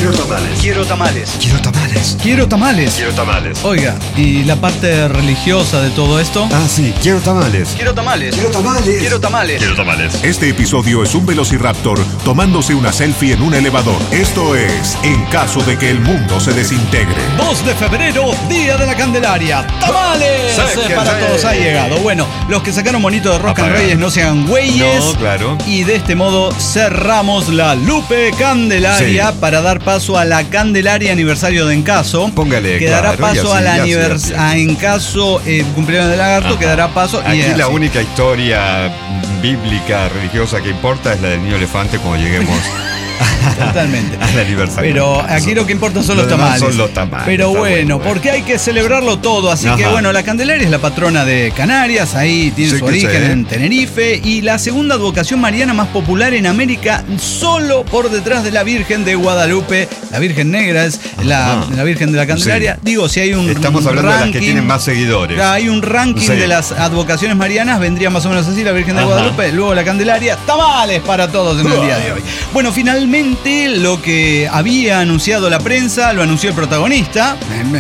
Quiero tamales. Quiero tamales. Quiero tamales. Quiero tamales. Quiero tamales. Oiga, ¿y la parte religiosa de todo esto? Ah, sí, quiero tamales. Quiero tamales. Quiero tamales. Quiero tamales. Quiero tamales. Este episodio es un velociraptor tomándose una selfie en un elevador. Esto es En caso de que el mundo se desintegre. 2 de febrero, Día de la Candelaria. ¡Tamales! Para todos ha llegado. Bueno, los que sacaron monito de Rosca en Reyes no sean güeyes. No, claro. Y de este modo cerramos la Lupe Candelaria para dar paso a la Candelaria aniversario de Encaso. Póngale, que dará claro, paso y así, a la así. a Encaso cumpleaños de Lagarto. Ajá. Que dará paso. Aquí y la así. única historia bíblica, religiosa que importa es la del niño elefante cuando lleguemos. Totalmente. Al aniversario. Pero aquí lo que importa son los tamales. Son los tamales. Pero bueno, porque hay que celebrarlo todo. Así que bueno, la Candelaria es la patrona de Canarias. Ahí tiene su origen en Tenerife. Y la segunda advocación mariana más popular en América, solo por detrás de la Virgen de Guadalupe. La Virgen Negra es la Virgen de la Candelaria. Sí. Digo, si hay un Estamos hablando ranking, de las que tienen más seguidores. Hay un ranking de las advocaciones marianas. Vendría más o menos así: la Virgen de Guadalupe, luego la Candelaria. Tamales para todos en el día de hoy. Bueno, finalmente lo que había anunciado la prensa lo anunció el protagonista,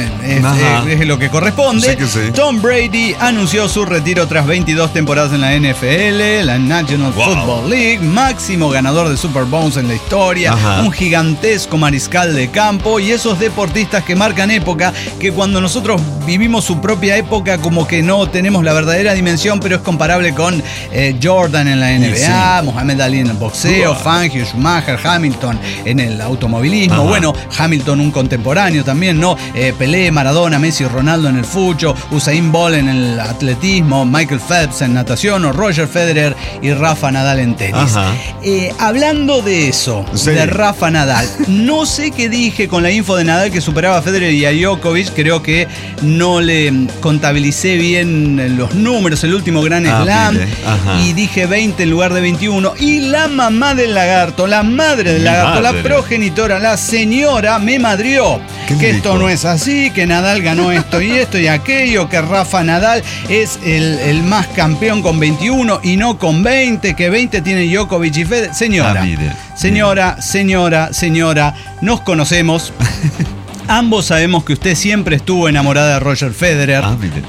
es lo que corresponde. Sí que sí. Tom Brady anunció su retiro tras 22 temporadas en la NFL, la National Football League, máximo ganador de Super Bowls en la historia, un gigantesco mariscal de campo y esos deportistas que marcan época, que cuando nosotros vivimos su propia época como que no tenemos la verdadera dimensión, pero es comparable con Jordan en la NBA, Muhammad Ali en el boxeo, Fangio, Schumacher, Hamilton en el automovilismo, bueno, Hamilton un contemporáneo también, ¿no? Pelé, Maradona, Messi, Ronaldo en el fucho, Usain Bolt en el atletismo, Michael Phelps en natación, o Roger Federer y Rafa Nadal en tenis. Hablando de eso, de Rafa Nadal, no sé qué dije con la info de Nadal que superaba a Federer y a Djokovic, creo que no le contabilicé bien los números, el último Gran Slam, y dije 20 en lugar de 21, y la mamá del lagarto, la madre del lagarto, la progenitora, la señora, me madrió que esto no es así, que Nadal ganó esto y aquello, que Rafa Nadal es el más campeón con 21 y no con 20, que 20 tiene Djokovic y Federer. Señora, nos conocemos. Ambos sabemos que usted siempre estuvo enamorada de Roger Federer,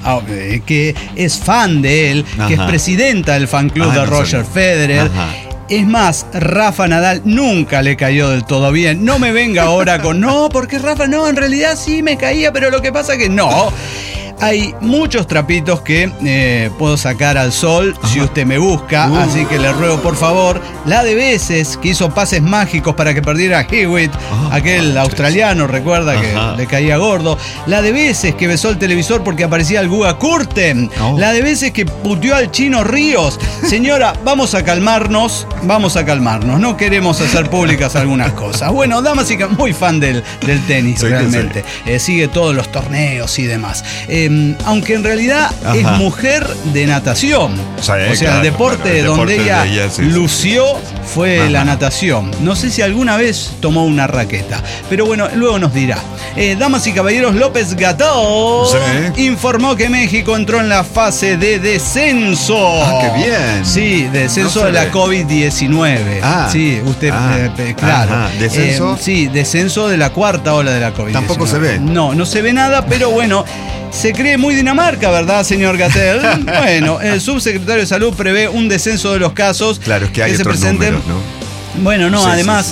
que es fan de él, que es presidenta del fan club de Roger Federer. Es más, Rafa Nadal nunca le cayó del todo bien. No me venga ahora con porque Rafa no, en realidad sí me caía, pero lo que pasa que no. Hay muchos trapitos que puedo sacar al sol si usted me busca, así que le ruego por favor, la de veces que hizo pases mágicos para que perdiera a Hewitt, aquel australiano, recuerda que le caía gordo, la de veces que besó el televisor porque aparecía el Guga Kurten, la de veces que puteó al Chino Ríos. Señora, vamos a calmarnos, no queremos hacer públicas algunas cosas. Bueno, damas y muy fan del tenis, realmente, sigue todos los torneos y demás. Aunque en realidad es mujer de natación. O sea, el deporte donde ella lució fue la natación. No sé si alguna vez tomó una raqueta, pero bueno, luego nos dirá. Damas y caballeros, López Gató informó que México entró en la fase de descenso. ¡Qué bien! Sí, descenso de la COVID-19. Sí, usted, claro. ¿Descenso? Sí, descenso de la cuarta ola de la COVID-19. Tampoco se ve. No se ve nada, pero bueno. Se cree muy Dinamarca, ¿verdad, señor Gatell? Bueno, el subsecretario de Salud prevé un descenso de los casos. Claro, es que hay otros números, ¿no? Bueno, además,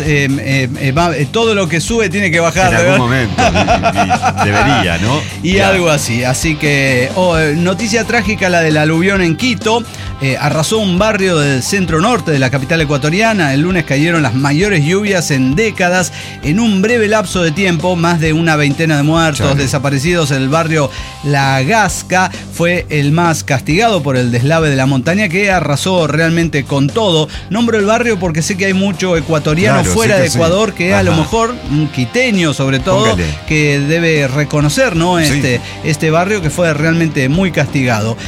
todo lo que sube tiene que bajar. En algún momento, debería, ¿no? Y algo así. Así que, noticia trágica, la del aluvión en Quito. Arrasó un barrio del centro norte de la capital ecuatoriana. El lunes cayeron las mayores lluvias en décadas. En un breve lapso de tiempo, más de una veintena de muertos, desaparecidos. El barrio La Gasca fue el más castigado por el deslave de la montaña, que arrasó realmente con todo. Nombro el barrio porque sé que hay mucho ecuatoriano fuera de Ecuador que a lo mejor, un quiteño sobre todo, que debe reconocer, ¿no? Este barrio que fue realmente muy castigado.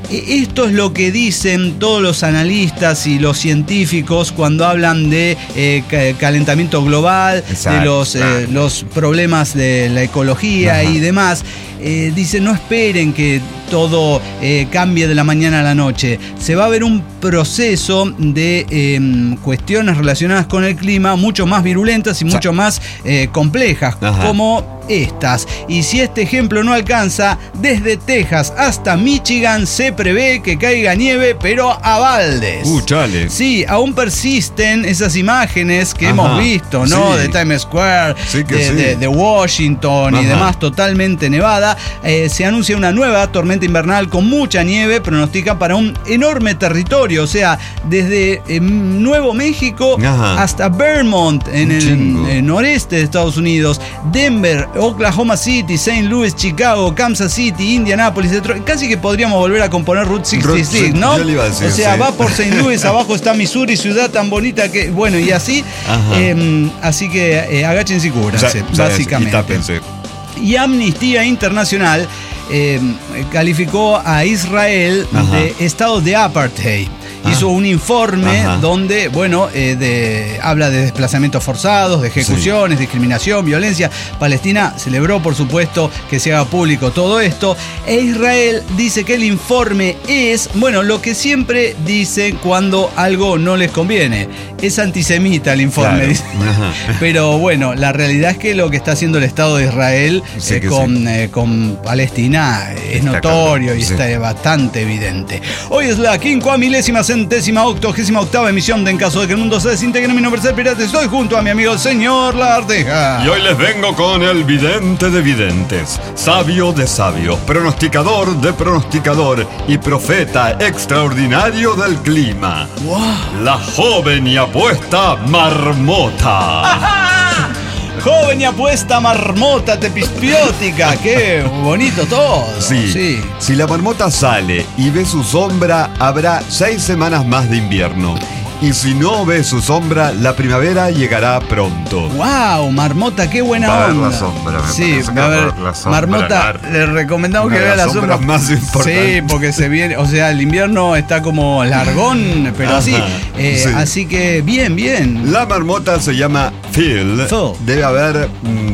Esto es lo que dicen todos los analistas y los científicos cuando hablan de calentamiento global, exacto, de los problemas de la ecología y demás. Dicen, no esperen que todo cambie de la mañana a la noche. Se va a ver un proceso de cuestiones relacionadas con el clima mucho más virulentas y mucho más complejas, como estas. Y si este ejemplo no alcanza, desde Texas hasta Michigan se prevé que caiga nieve, pero a baldes. Chale. Sí, aún persisten esas imágenes que hemos visto, ¿no? Sí. De Times Square, Sí, de Washington y demás, totalmente nevada. Se anuncia una nueva tormenta invernal con mucha nieve, pronostica para un enorme territorio, o sea, desde Nuevo México hasta Vermont, en el noreste de Estados Unidos, Denver, Oklahoma City, St. Louis, Chicago, Kansas City, Indianapolis, Detroit. Casi que podríamos volver a componer Route 66, ¿no? Yo le iba a decir, o sea, va por St. Louis, abajo está Missouri, ciudad tan bonita que, bueno, y así. Así que agáchense y cúbranse, básicamente. Y tápense. Y Amnistía Internacional calificó a Israel de estado de apartheid. Hizo un informe donde, bueno, habla de desplazamientos forzados, de ejecuciones, discriminación, violencia. Palestina celebró, por supuesto, que se haga público todo esto. E Israel dice que el informe es, bueno, lo que siempre dicen cuando algo no les conviene. Es antisemita el informe, claro. dice. Pero bueno, la realidad es que lo que está haciendo el Estado de Israel con Palestina es notorio y está bastante evidente. Hoy es la 5.000.000.000.088ª emisión de En Caso de que el Mundo se Desintegre. Mi nombre es El Pirata. Estoy junto a mi amigo el señor La Arteja. Y hoy les vengo con el vidente de videntes, sabio de sabios, pronosticador de pronosticador y profeta extraordinario del clima. Wow. La joven y apuesta marmota. Joven y apuesta marmota tepispiótica. Qué bonito todo. Sí. Si la marmota sale y ve su sombra, habrá 6 semanas más de invierno. Y si no ve su sombra, la primavera llegará pronto. ¡Wow! Marmota, qué buena va onda. A ver la sombra, sí, va a ver la sombra. Marmota, le recomendamos que vea la sombra más importante. Sí, porque se viene, o sea, el invierno está como largón, pero así. Así que bien. La marmota se llama Phil. Debe haber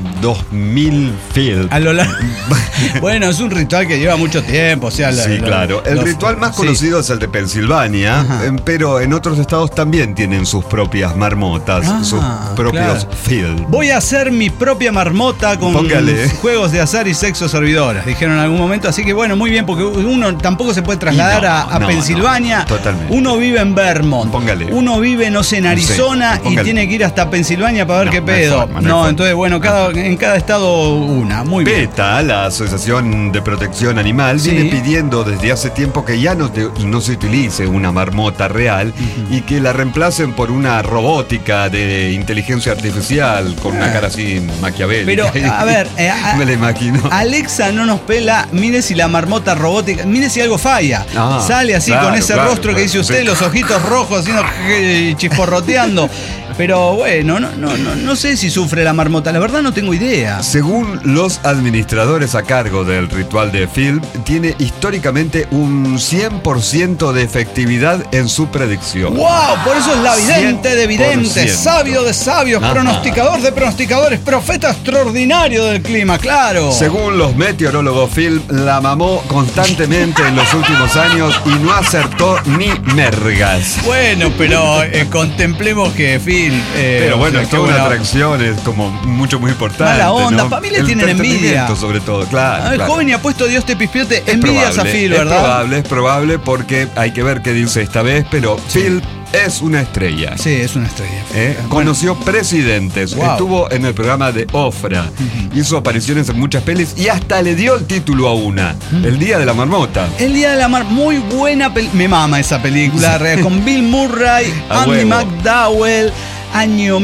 2000 Phil. A lo largo. Bueno, es un ritual que lleva mucho tiempo, o sea. Claro. El ritual más conocido es el de Pensilvania, pero en otros estados también tienen sus propias marmotas, sus propios Phil. Voy a hacer mi propia marmota con juegos de azar y sexo servidoras, dijeron en algún momento. Así que bueno, muy bien, porque uno tampoco se puede trasladar a Pensilvania. Totalmente. Uno vive en Vermont. Uno vive, no sé, en Arizona y tiene que ir hasta Pensilvania para ver qué pedo. Entonces, bueno, en cada estado una. Muy bien. PETA, la Asociación de Protección Animal, viene pidiendo desde hace tiempo que ya no se utilice una marmota real y que la reemplacen por una robótica de inteligencia artificial con una cara así maquiavélica. Pero, a ver, me la imagino. Alexa no nos pela, mire si la marmota robótica, mire si algo falla. Sale así con ese rostro que dice usted, los ojitos rojos haciendo chisporroteando. Pero bueno, no sé si sufre la marmota, la verdad no tengo idea. Según los administradores a cargo del ritual de Phil, tiene históricamente un 100% de efectividad en su predicción. ¡Wow! Por eso es la vidente de videntes, sabio de sabios, pronosticador de pronosticadores, profeta extraordinario del clima, claro. Según los meteorólogos, Phil la mamó constantemente en los últimos años y no acertó ni mergas. Bueno, pero contemplemos que Phil... pero bueno, es toda una atracción, es como muy importante. Mala onda, familias tienen envidia. Sobre todo, claro. El joven y apuesto Dios te pispiote, envidias a Phil, ¿verdad? Es probable porque hay que ver qué dice esta vez, pero Phil es una estrella. Sí, es una estrella. Conoció presidentes, estuvo en el programa de Ofra, hizo apariciones en muchas pelis y hasta le dio el título a una, El Día de la Marmota. El Día de la Marmota, muy buena película. Me mama esa película, con Bill Murray, Andy McDowell. Año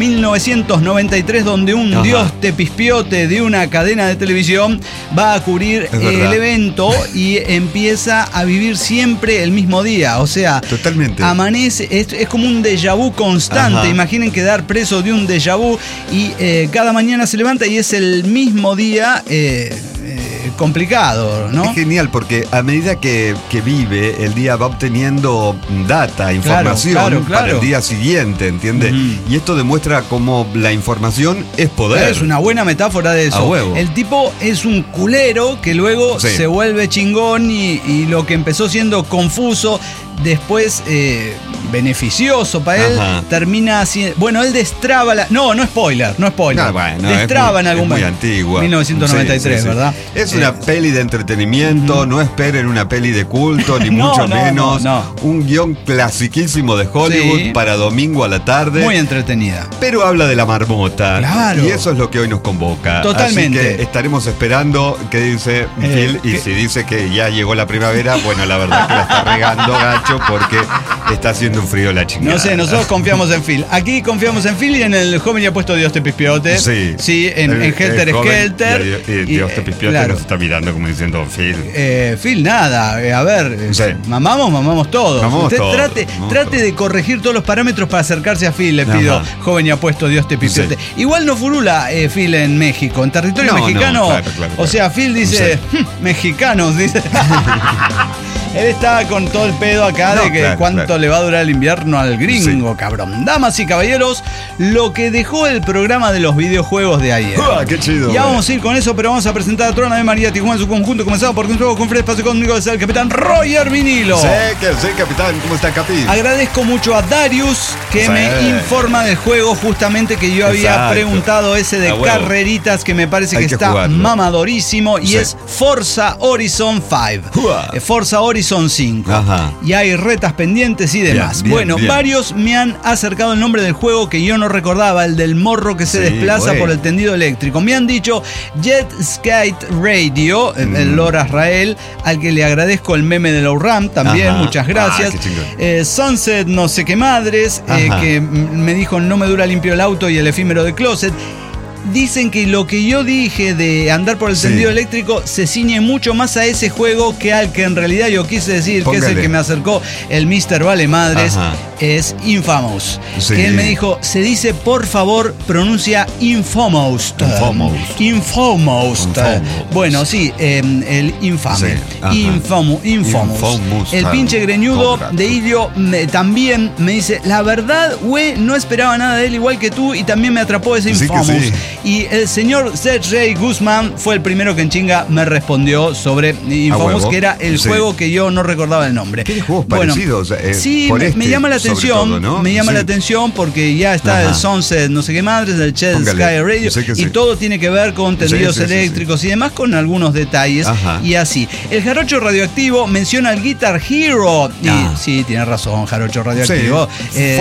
1993, donde un dios tepispiote de una cadena de televisión va a cubrir el evento y empieza a vivir siempre el mismo día. O sea, totalmente. Amanece, es como un déjà vu constante. Imaginen quedar preso de un déjà vu y cada mañana se levanta y es el mismo día. complicado, ¿no? Es genial porque a medida que vive, el día va obteniendo data, información claro. para el día siguiente, ¿entiendes? Y esto demuestra cómo la información es poder. Es una buena metáfora de eso. A huevo. El tipo es un culero que luego se vuelve chingón y lo que empezó siendo confuso, después beneficioso para él, termina siendo... Bueno, él destraba la... No spoiler. No, bueno, destraba en algún momento. Es muy antigua. 1993, sí. ¿verdad? Es una peli de entretenimiento, no esperen una peli de culto, ni mucho menos. No. Un guión clasiquísimo de Hollywood para domingo a la tarde. Muy entretenida. Pero habla de la marmota. Claro. Y eso es lo que hoy nos convoca. Totalmente. Así que estaremos esperando qué dice Phil. Y si dice que ya llegó la primavera, bueno, la verdad que la está regando, gacho, porque está haciendo un frío la chingada. No sé, nosotros confiamos en Phil. Aquí confiamos en Phil y en el joven y apuesto Dios te pispiote. Sí, en Helter Skelter. Y Dios te pispiote nos está mirando como diciendo Phil. Phil, nada. A ver, mamamos todos. Trate de corregir todos los parámetros para acercarse a Phil, le pido, joven y apuesto Dios te pispiote. Igual no furula Phil en México. En territorio mexicano. Claro. O sea, Phil dice, mexicanos, dice. Él está con todo el pedo acá de que cuánto le va a durar el invierno al gringo, cabrón. Damas y caballeros, lo que dejó el programa de los videojuegos de ayer. ¡Qué chido! Ya vamos a ir con eso, pero vamos a presentar a Trona de María Tijuana en su conjunto, comenzado por un juego con Fred Espacio conmigo, es el capitán Roger Vinilo. Sí, capitán. ¿Cómo está, Capi? Agradezco mucho a Darius que me informa del juego justamente que yo había preguntado, ese de carreritas que me parece que está mamadorísimo y es Forza Horizon 5. Forza Horizon 5. Y hay retas pendientes y demás. Bien. Varios me han acercado el nombre del juego que yo no recordaba, el del morro que se desplaza por el tendido eléctrico. Me han dicho Jet Skate Radio, el Lord Azrael, al que le agradezco el meme de Low Ram también, muchas gracias. Sunset no sé qué madres, que me dijo no me dura limpio el auto y el efímero de Closet. Dicen que lo que yo dije de andar por el tendido eléctrico se ciñe mucho más a ese juego que al que en realidad yo quise decir, que es el que me acercó el Mr. Vale Madres, es Infamous. Que él me dijo, se dice por favor, pronuncia Infamous. Bueno, sí, el infame. Infamous. El pinche greñudo de Ilio también me dice, la verdad, güey, no esperaba nada de él igual que tú y también me atrapó ese Infamous. Y el señor Sergey Guzmán fue el primero que en chinga me respondió sobre Infamous, que era el juego que yo no recordaba el nombre. ¿Qué juegos parecidos? Sí, me llama la atención. Todo, ¿no? Me llama la atención porque ya está el Sunset, no sé qué madres, el Jet Sky Radio. Y todo tiene que ver con tendidos eléctricos y demás, con algunos detalles. Y así. El Jarocho Radioactivo menciona el Guitar Hero. Y sí, tiene razón, Jarocho Radioactivo.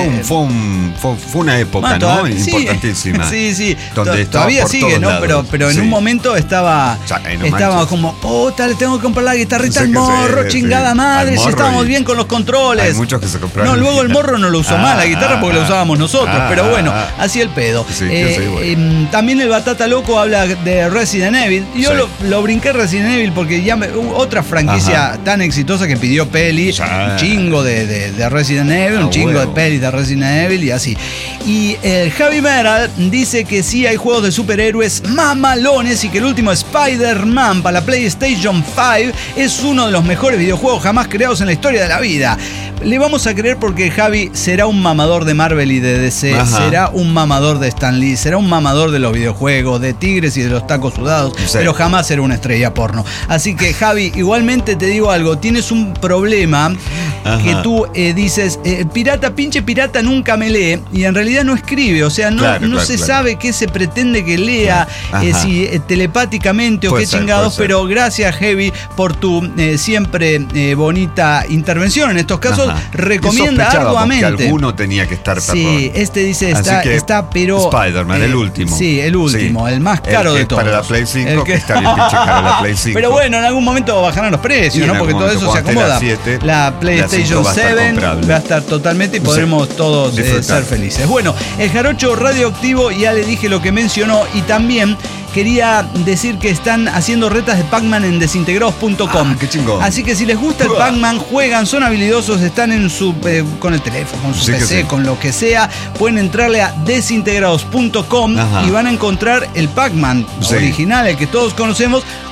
Fue una época, ¿no? Importantísima. Sí. Todavía sigue, ¿no? Pero en un momento estaba como, le tengo que comprar la guitarrita al morro, chingada madre, si estábamos bien con los controles. Hay muchos que se compraron. No, luego el morro no lo usó mal, la guitarra porque la usábamos nosotros, pero bueno, así el pedo. También el Batata Loco habla de Resident Evil. Yo lo brinqué Resident Evil porque ya otra franquicia tan exitosa que pidió peli, un chingo de Resident Evil, un chingo de pelis de Resident Evil y así. Y el Javi Meral dice que sí hay juegos de superhéroes mamalones y que el último Spider-Man para la PlayStation 5 es uno de los mejores videojuegos jamás creados en la historia de la vida. Le vamos a creer porque Javi será un mamador de Marvel y de DC, será un mamador de Stan Lee, será un mamador de los videojuegos, de tigres y de los tacos sudados, pero jamás será una estrella porno. Así que Javi, igualmente te digo algo, tienes un problema que tú dices, pinche pirata nunca me lee y en realidad no escribe, o sea, no se sabe qué se pretende que lea, si telepáticamente o qué chingados, pero gracias Javi por tu siempre bonita intervención en estos casos. Recomienda arduamente. Que alguno tenía que estar. Sí, dice está, pero Spider-Man, el último. Sí, el último, el más caro de todos. Para la Play 5, que está bien pinche caro la Play 5. Pero bueno, en algún momento bajarán los precios, ¿no? Porque todo eso se acomoda. La PlayStation 7 va a estar totalmente y podremos todos ser felices. Bueno, el Jarocho Radioactivo ya le dije lo que mencionó y también quería decir que están haciendo retas de Pac-Man en desintegrados.com. Qué chingón. Así que si les gusta el Pac-Man, juegan, son habilidosos, están en su con el teléfono, con su PC, con lo que sea, pueden entrarle a desintegrados.com y van a encontrar el Pac-Man original, el que todos conocemos,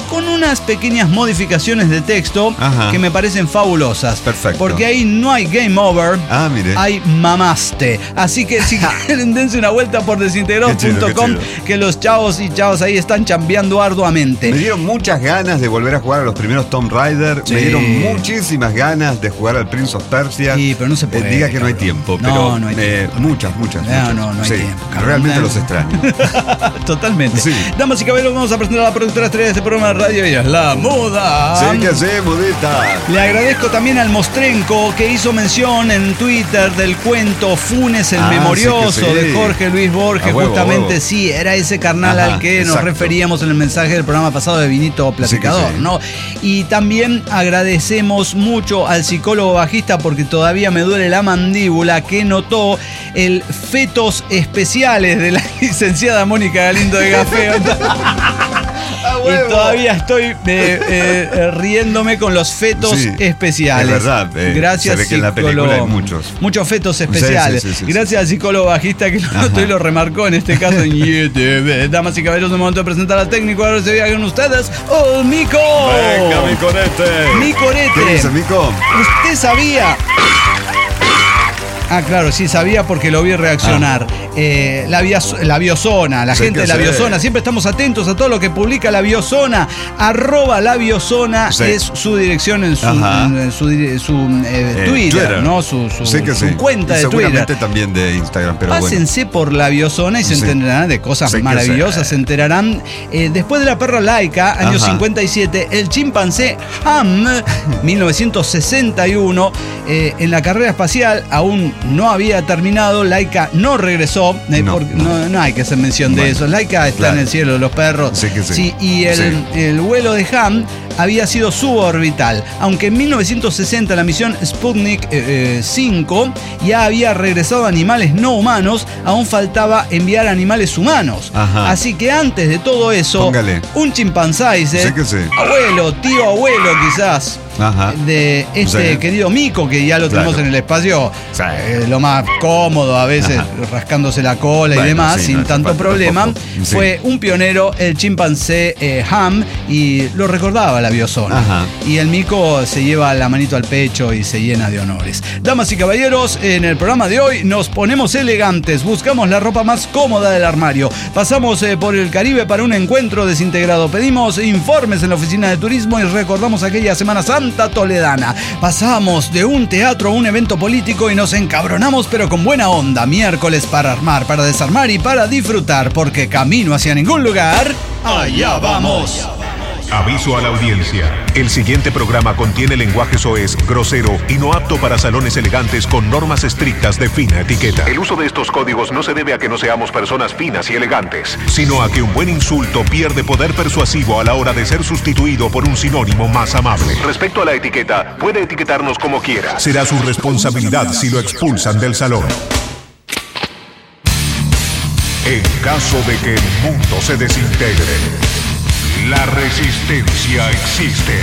con unas pequeñas modificaciones de texto que me parecen fabulosas. Perfecto. Porque ahí no hay game over, hay mamaste. Así que si quieren, dense una vuelta por desintegrados.com, que los chavos y chavas ahí están chambeando arduamente. Me dieron muchas ganas de volver a jugar a los primeros Tomb Raider. Me dieron muchísimas ganas de jugar al Prince of Persia. Sí, pero no se puede. Diga que no hay tiempo, pero no hay tiempo. muchas. No hay tiempo. Realmente los extraño. Totalmente. Sí. Damas y caballeros, vamos a presentar a la productora estrella de este programa de radio. Ella es la Muda. Sí, que sí, Mudita. Le agradezco también al Mostrenco, que hizo mención en Twitter del cuento Funes el Memorioso de Jorge Luis Borges. Justamente sí, era ese carnal al que nos referíamos en el mensaje del programa pasado de Vinito Platicador, ¿no? Y también agradecemos mucho al psicólogo bajista, porque todavía me duele la mandíbula, que notó el fetos especiales de la licenciada Mónica Galindo de Gafeo. Y todavía estoy riéndome con los fetos especiales. Es verdad. Gracias, se ve que en la película hay muchos fetos especiales. Sí. Gracias al psicólogo bajista que lo notó y lo remarcó en este caso en YouTube. Damas y caballeros, es el momento de presentar al técnico. Ahora se vean con ustedes. ¡Oh, Mico! ¡Venga, Micorete! ¡Micorete! ¿Qué dice, Mico? ¿Usted sabía? Claro, sí, sabía porque lo vi reaccionar. La Biozona, la gente de la Biozona, siempre estamos atentos a todo lo que publica la Biozona. @la Biozona es su dirección en su Twitter, ¿no? Su cuenta de Twitter. Seguramente también de Instagram, pero pásense por la Biozona y se enterarán de cosas maravillosas. Se enterarán. Después de la perra Laika, año 57, el chimpancé Ham, 1961, en la carrera espacial aún no había terminado. Laika no regresó. No hay que hacer mención de eso. Laika está en el cielo de los perros. Y el vuelo de Ham había sido suborbital. Aunque en 1960 la misión Sputnik 5 ya había regresado animales no humanos, aún faltaba enviar animales humanos. Así que antes de todo eso, un chimpancé, tío abuelo quizás, de este querido Mico, que ya lo tenemos en el espacio, lo más cómodo a veces, rascándose la cola y demás, sin tanto problema. Fue un pionero, el chimpancé Ham, y lo recordaba la Biozona. Y el Mico se lleva la manito al pecho y se llena de honores. Damas y caballeros, en el programa de hoy nos ponemos elegantes, buscamos la ropa más cómoda del armario, pasamos por el Caribe para un encuentro desintegrado, pedimos informes en la oficina de turismo y recordamos aquella Semana Santa toledana. Pasamos de un teatro a un evento político y nos encabronamos, pero con buena onda. Miércoles para armar, para desarmar y para disfrutar, porque camino hacia ningún lugar, allá vamos. Aviso a la audiencia. El siguiente programa contiene lenguaje soez, grosero y no apto para salones elegantes con normas estrictas de fina etiqueta. El uso de estos códigos no se debe a que no seamos personas finas y elegantes, sino a que un buen insulto pierde poder persuasivo a la hora de ser sustituido por un sinónimo más amable. Respecto a la etiqueta, puede etiquetarnos como quiera. Será su responsabilidad si lo expulsan del salón. En caso de que el mundo se desintegre, la resistencia existe.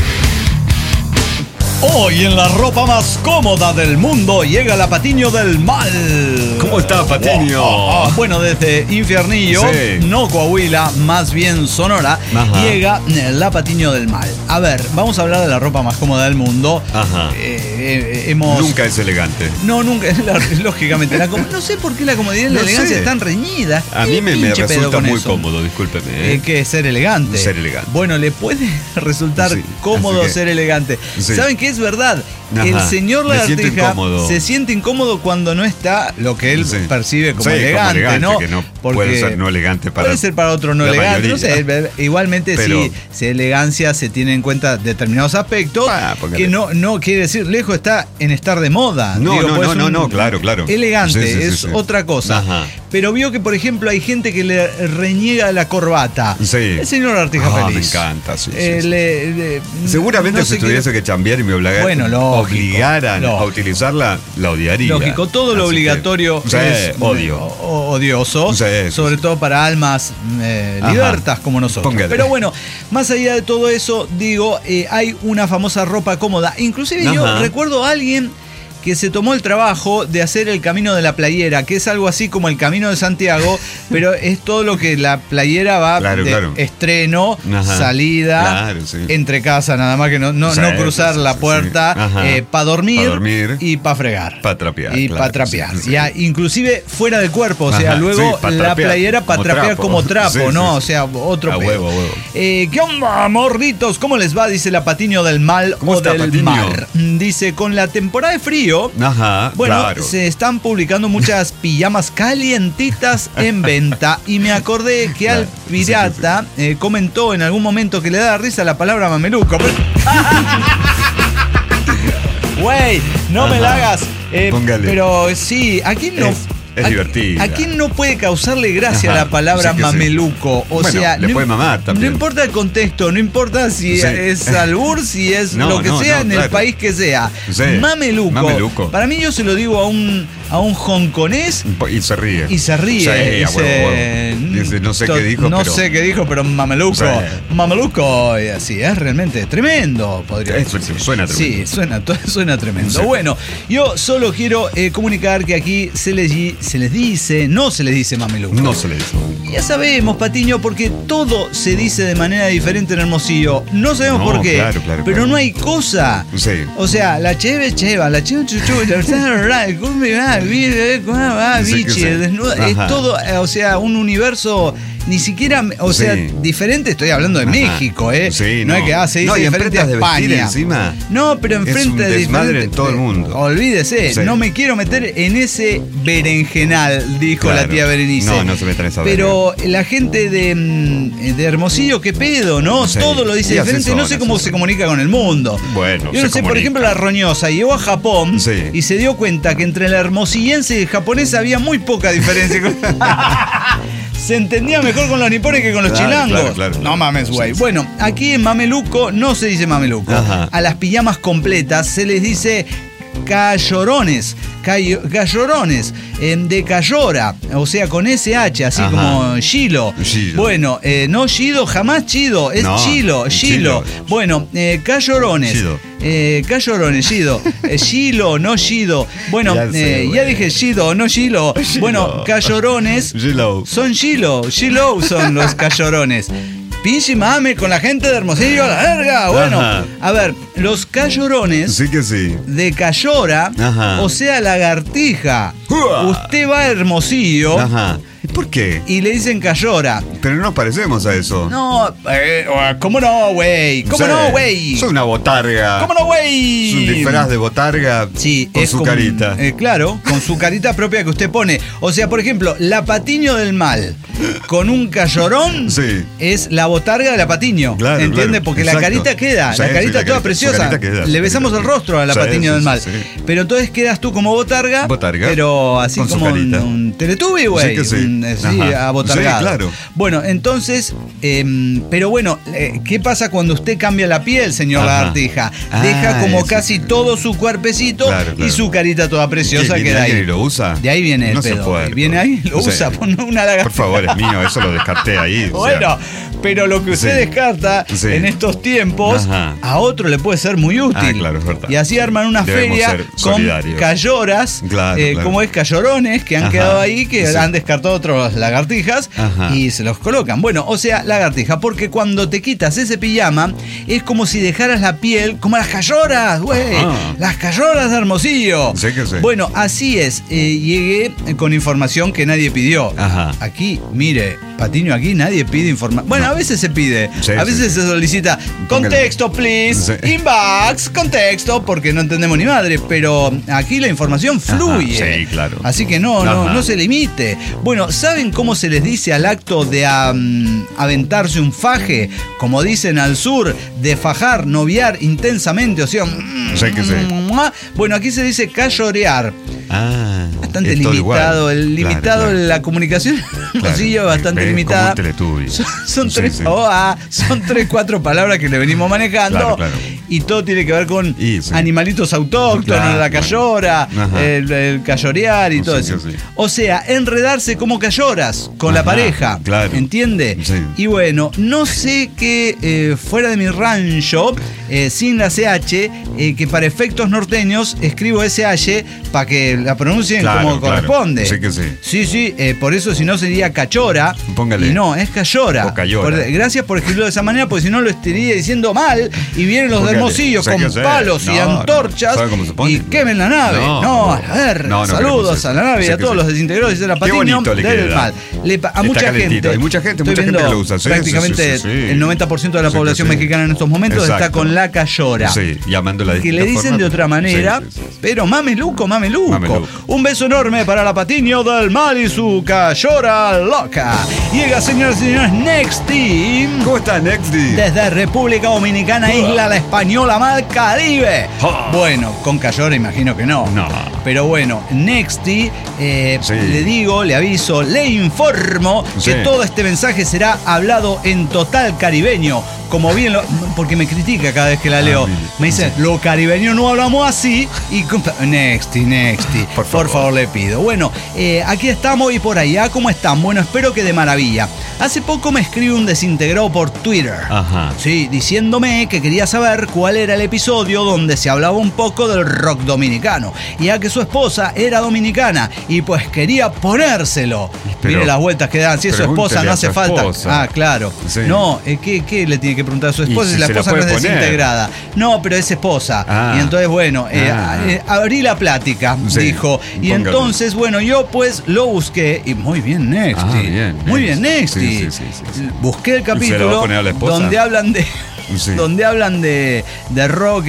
Hoy en la ropa más cómoda del mundo llega la Patiño del Mal. ¿Cómo está, Patiño? Bueno, desde Infiernillo, no Coahuila, más bien Sonora, llega la Patiño del Mal. A ver, vamos a hablar de la ropa más cómoda del mundo. Nunca es elegante. No, nunca, lógicamente. No sé por qué la comodidad y la elegancia están reñidas. A mí me resulta muy cómodo, discúlpeme. ¿Qué? Ser elegante. Ser elegante. Bueno, le puede resultar cómodo ser elegante. ¿Saben qué? Es verdad. El señor Lagartija se siente incómodo cuando no está lo que él percibe como elegante, ¿no? Que no puede ser no elegante para puede ser para otro no elegante. No sé, igualmente si elegancia se tiene en cuenta determinados aspectos, que no quiere decir lejos está en estar de moda. No, claro. Elegante es otra cosa. Pero vio que, por ejemplo, hay gente que le reniega la corbata. El señor Lagartija feliz. Me encanta, seguramente si tuviese que chambear y me obligaran a utilizarla, la odiaría. Lógico, todo lo obligatorio es odioso, sobre todo para almas libertas como nosotros. Pero bueno, más allá de todo eso, digo, hay una famosa ropa cómoda. Inclusive yo recuerdo a alguien que se tomó el trabajo de hacer el Camino de la Playera, que es algo así como el Camino de Santiago, pero es todo lo que la playera va estreno, salida, entre casa, nada más que no cruzar la puerta, para dormir y para fregar. Para trapear. Y para trapear. Inclusive fuera del cuerpo, o sea, luego la playera para trapear como trapo, ¿no? O sea, otro pedo. Huevo. ¿Qué onda, morritos? ¿Cómo les va? Dice la Patiño del Mal o del Patiño? Mar. Dice, con la temporada de frío, se están publicando muchas pijamas calientitas en venta. Y me acordé que al pirata comentó en algún momento que le da risa la palabra mameluco. Güey, no me la hagas. Pero sí, aquí no... Es divertido. Aquí no puede causarle gracia la palabra mameluco. O sea, le puede mamar también. No importa el contexto, no importa si es albur, si es lo que sea en el país que sea. Mameluco. Para mí, yo se lo digo a un hongkonés y se ríe. Sí, dice, no sé qué dijo. No sé qué dijo, pero mameluco. Sí. Mameluco. Y así, es realmente tremendo. Podría decir. Suena tremendo. Sí, suena tremendo. Sí. Bueno, yo solo quiero comunicar que aquí se les dice, no se les dice mameluco. No se les dice. Ya sabemos, Patiño, porque todo se dice de manera diferente en Hermosillo. No sabemos por qué, pero no hay cosa. Sí. O sea, la cheve, la chuchu, desnuda, es todo, o sea, un universo ni siquiera, o sea, diferente, estoy hablando de México, Sí, no es que se dice diferente a España. Encima, no, pero enfrente de desmadre en todo el mundo. Olvídese, no me quiero meter en ese berenjenal, dijo la tía Berenice. No se metan en esa Pero la gente de Hermosillo, qué pedo, ¿no? Todo lo dice diferente, no sé cómo se comunica con el mundo. Bueno, yo no sé, por ejemplo, la Roñosa llegó a Japón y se dio cuenta que entre la hermosillense y el japonés había muy poca diferencia. Se entendía mejor con los nipones que con los chilangos. No mames, güey. Bueno, aquí en mameluco no se dice mameluco. A las pijamas completas se les dice cayorones, de cayora, o sea, con SH, así como Chilo. Bueno, no Chido, jamás Chido, es Chilo. Bueno, cayorones. Cayorones, Chilo, no Chido. Bueno, ya dije Chido, no Chilo. Bueno, cayorones son Chilo son los cayorones. Pinche mame con la gente de Hermosillo a la verga. Bueno, a ver, los cayorones de Cayora, o sea, lagartija. Usted va a Hermosillo. ¿Por qué? Y le dicen Cayora. Pero no nos parecemos a eso. No, ¿cómo no, güey? ¿Cómo no, güey? Soy una botarga. ¿Cómo no, güey? Es un disfraz de botarga con su carita. Claro, con su carita propia que usted pone. O sea, por ejemplo, la Patiño del Mal con un cayorón es la botarga de la Patiño. ¿Entiende? Porque la carita queda, la carita toda preciosa. Le besamos el rostro a la Patiño del Mal. Pero entonces quedas tú como botarga. Pero así con como un Teletubby, güey. Abotargado. Claro. Bueno, entonces, pero bueno, ¿qué pasa cuando usted cambia la piel, señor lagartija? Deja como casi todo su cuerpecito y su carita toda preciosa queda ahí. ¿Y lo usa? De ahí viene el pedo. Viene ahí, lo usa, pone una lagartija. Por favor, es mío, eso lo descarté ahí. Bueno, pero lo que usted descarta en estos tiempos, a otro le puede ser muy útil. Claro, es verdad. Y así arman una feria con cayoras, como es cayorones, que han quedado ahí, que han descartado otros lagartijas y se los colocan. Bueno, o sea, lagartija, porque cuando te quitas ese pijama es como si dejaras la piel como las cayoras, güey. Las cayoras de Hermosillo. Bueno, así es. Llegué con información que nadie pidió. Aquí, mire, Patiño, aquí nadie pide información. Bueno, a veces se pide. A veces se solicita contexto, please. Inbox, contexto, porque no entendemos ni madre. Pero aquí la información fluye. Así que no se limite. Bueno, ¿saben cómo se les dice al acto de aventarse un faje? Como dicen al sur, de fajar, noviar intensamente, o sea... Bueno, aquí se dice cayorear. Bastante limitado. El limitado de la comunicación es bastante limitada. Son 3-4 palabras que le venimos manejando. Y todo tiene que ver con animalitos autóctonos, la cayora, el cayorear y todo eso. O sea, enredarse como cayoras con la pareja. ¿Entiende? Y bueno, no sé qué fuera de mi rancho sin la CH, que para efectos norteños escribo SH para que la pronuncien como corresponde. Sí que sí. Sí, por eso si no sería cachora. Póngale. Y no, es cayora. O cayora. Gracias por escribirlo de esa manera, porque si no lo estaría diciendo mal y vienen los de Hermosillo con palos y antorchas y quemen la nave. A ver, saludos a la nave y a todos los desintegrados y a la Patiño del mal. A mucha gente. Hay mucha gente que lo usa. Prácticamente el 90% de la población mexicana en estos momentos está con la cayora. Sí, llamándola de que le dicen de otra manera, pero mameluco. Un beso enorme para la Patiño del mal y su cayora loca. Llega, señoras y señores, Nexty. ¿Cómo está Nexty? Desde República Dominicana, Isla La Española, Mar Caribe. Bueno, con cayora imagino que no. Pero bueno, Nexty, le aviso, le informo que todo este mensaje será hablado en total caribeño. Como bien porque me critica cada vez que la leo. Me dice, los caribeños no hablamos así. Y Nexty, por favor le pido. Bueno, aquí estamos y por allá, ¿cómo están? Bueno, espero que de maravilla. Hace poco me escribe un desintegrado por Twitter. Sí, diciéndome que quería saber cuál era el episodio donde se hablaba un poco del rock dominicano. Y ya que su esposa era dominicana y pues quería ponérselo. Mire las vueltas que dan. Si es su esposa, no hace falta. Claro. Sí. No, ¿qué le tiene que preguntar a su esposa si la esposa no es desintegrada? No, pero es esposa. Y entonces, bueno, abrí la plática, dijo. Y entonces, bueno, yo pues lo busqué. Y muy bien, Nexty. Muy bien, Nexty. Sí. Busqué el capítulo donde hablan de... donde hablan de rock